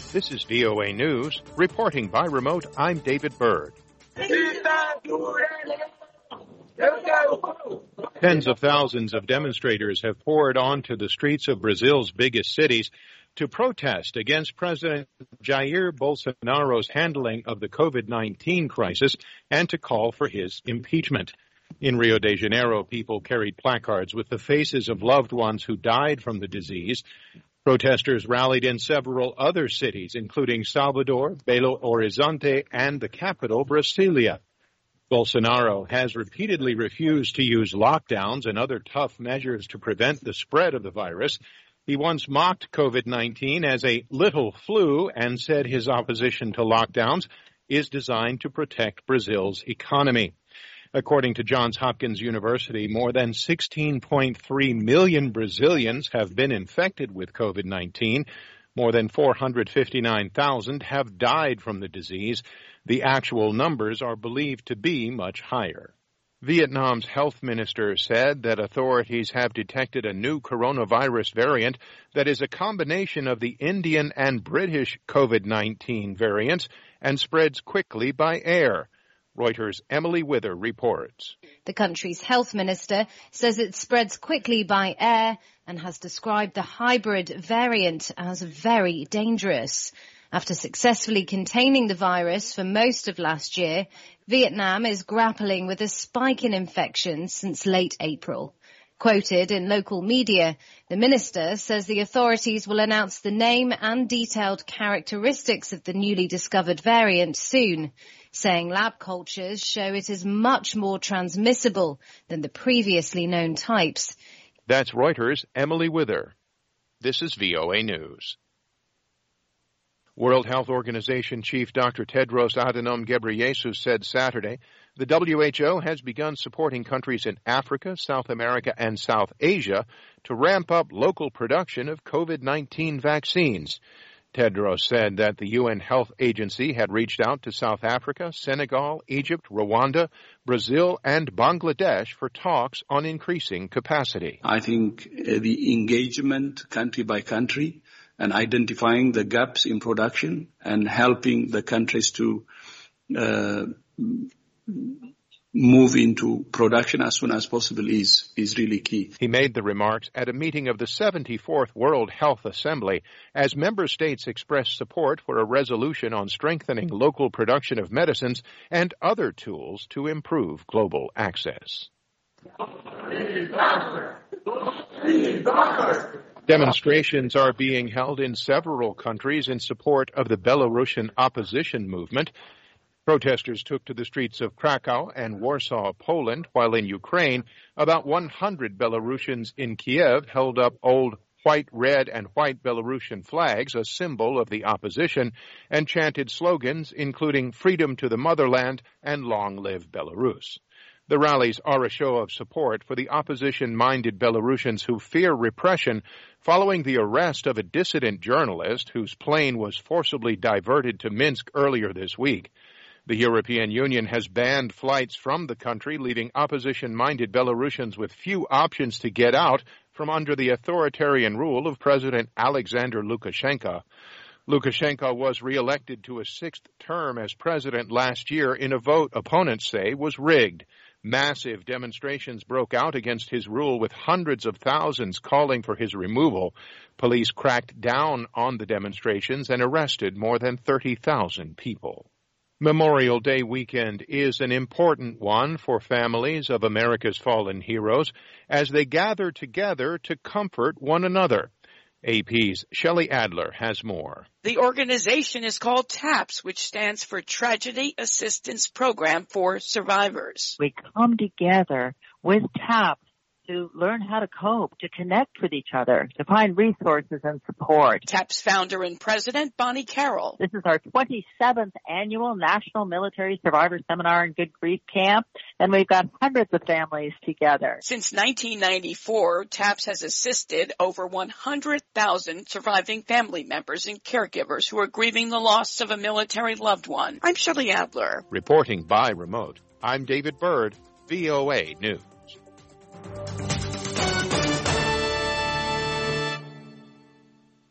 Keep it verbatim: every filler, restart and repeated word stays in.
This is V O A News. Reporting by remote, I'm David Byrd. Tens of thousands of demonstrators have poured onto the streets of Brazil's biggest cities to protest against President Jair Bolsonaro's handling of the COVID nineteen crisis and to call for his impeachment. In Rio de Janeiro, people carried placards with the faces of loved ones who died from the disease. Protesters rallied in several other cities, including Salvador, Belo Horizonte, and the capital, Brasilia. Bolsonaro has repeatedly refused to use lockdowns and other tough measures to prevent the spread of the virus. He once mocked COVID nineteen as a little flu and said his opposition to lockdowns is designed to protect Brazil's economy. According to Johns Hopkins University, more than sixteen point three million Brazilians have been infected with COVID nineteen. More than four hundred fifty-nine thousand have died from the disease. The actual numbers are believed to be much higher. Vietnam's health minister said that authorities have detected a new coronavirus variant that is a combination of the Indian and British COVID nineteen variants and spreads quickly by air. Reuters' Emily Wither reports. The country's health minister says it spreads quickly by air and has described the hybrid variant as very dangerous. After successfully containing the virus for most of last year, Vietnam is grappling with a spike in infections since late April. Quoted in local media, the minister says the authorities will announce the name and detailed characteristics of the newly discovered variant soon, saying lab cultures show it is much more transmissible than the previously known types. That's Reuters' Emily Wither. This is V O A News. World Health Organization Chief Doctor Tedros Adhanom Ghebreyesus said Saturday the W H O has begun supporting countries in Africa, South America, and South Asia to ramp up local production of COVID nineteen vaccines. Tedros said that the U N Health Agency had reached out to South Africa, Senegal, Egypt, Rwanda, Brazil, and Bangladesh for talks on increasing capacity. I think uh, the engagement country by country and identifying the gaps in production and helping the countries to uh, move into production as soon as possible is, is really key. He made the remarks at a meeting of the seventy-fourth World Health Assembly as member states expressed support for a resolution on strengthening local production of medicines and other tools to improve global access. Demonstrations are being held in several countries in support of the Belarusian opposition movement. Protesters took to the streets of Krakow and Warsaw, Poland, while in Ukraine, about one hundred Belarusians in Kiev held up old white, red, and white Belarusian flags, a symbol of the opposition, and chanted slogans including freedom to the motherland and long live Belarus. The rallies are a show of support for the opposition-minded Belarusians who fear repression following the arrest of a dissident journalist whose plane was forcibly diverted to Minsk earlier this week. The European Union has banned flights from the country, leaving opposition-minded Belarusians with few options to get out from under the authoritarian rule of President Alexander Lukashenko. Lukashenko was reelected to a sixth term as president last year in a vote opponents say was rigged. Massive demonstrations broke out against his rule, with hundreds of thousands calling for his removal. Police cracked down on the demonstrations and arrested more than thirty thousand people. Memorial Day weekend is an important one for families of America's fallen heroes as they gather together to comfort one another. A P's Shelley Adler has more. The organization is called TAPS, which stands for Tragedy Assistance Program for Survivors. We come together with TAPS to learn how to cope, to connect with each other, to find resources and support. TAPS founder and president Bonnie Carroll. This is our twenty-seventh annual National Military Survivor Seminar and Good Grief Camp, and we've got hundreds of families together. Since nineteen ninety-four, TAPS has assisted over one hundred thousand surviving family members and caregivers who are grieving the loss of a military loved one. I'm Shelley Adler. Reporting by remote, I'm David Byrd, V O A News.